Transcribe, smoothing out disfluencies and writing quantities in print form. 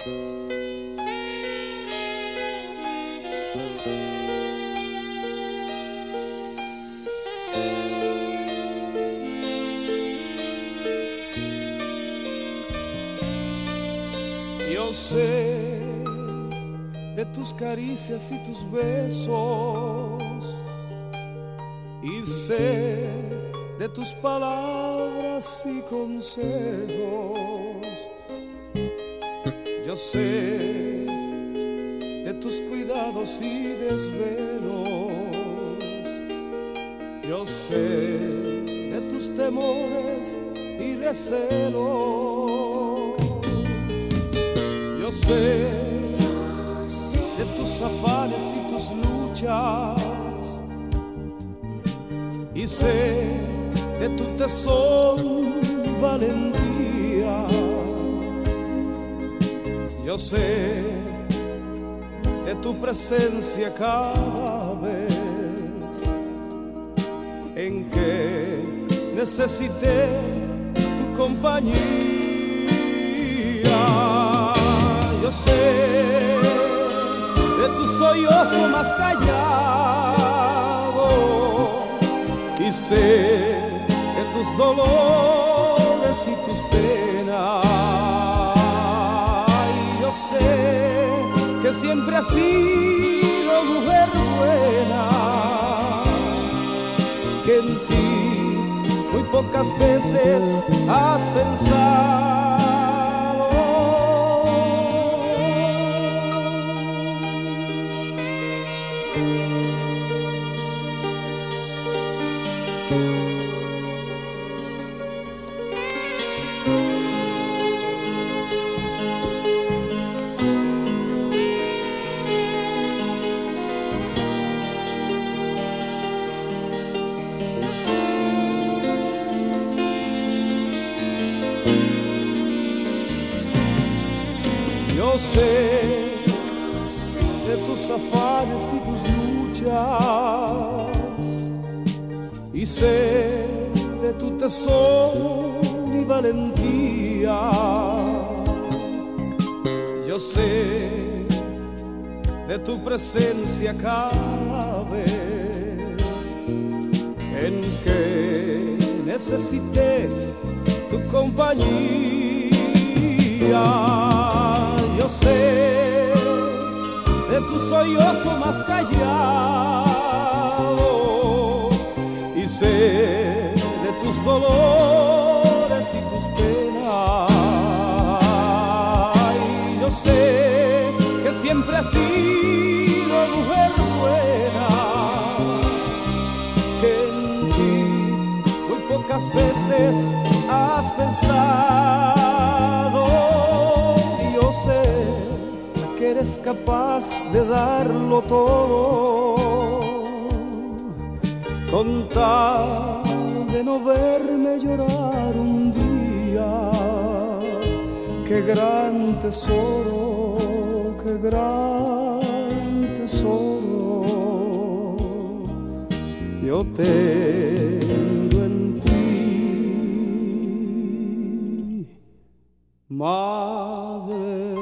Yo sé de tus caricias y tus besos, y sé de tus palabras y consejos. Yo sé de tus cuidados y desvelos. Yo sé de tus temores y recelos. Yo sé de tus afanes y tus luchas, y sé de tu tesón y valentía. Yo sé de tu presencia cada vez en que necesité tu compañía. Yo sé de tu sollozo más callado, y sé de tus dolores y tus penas. Y yo sé que siempre has sido mujer buena, que en ti muy pocas veces has pensado. Yo sé de tus afanes y tus luchas, y sé de tu tesón y valentía. Yo sé de tu presencia cada vez en que necesité tu compañía. Yo sé de tu sollozo más callado, y sé de tus dolores y tus penas. Y yo sé que siempre has sido mujer buena, que en ti muy pocas veces has pensado. Yo sé que eres capaz de darlo todo con tal de no verme llorar un día. Qué gran tesoro, qué gran tesoro yo tengo en ti, Madre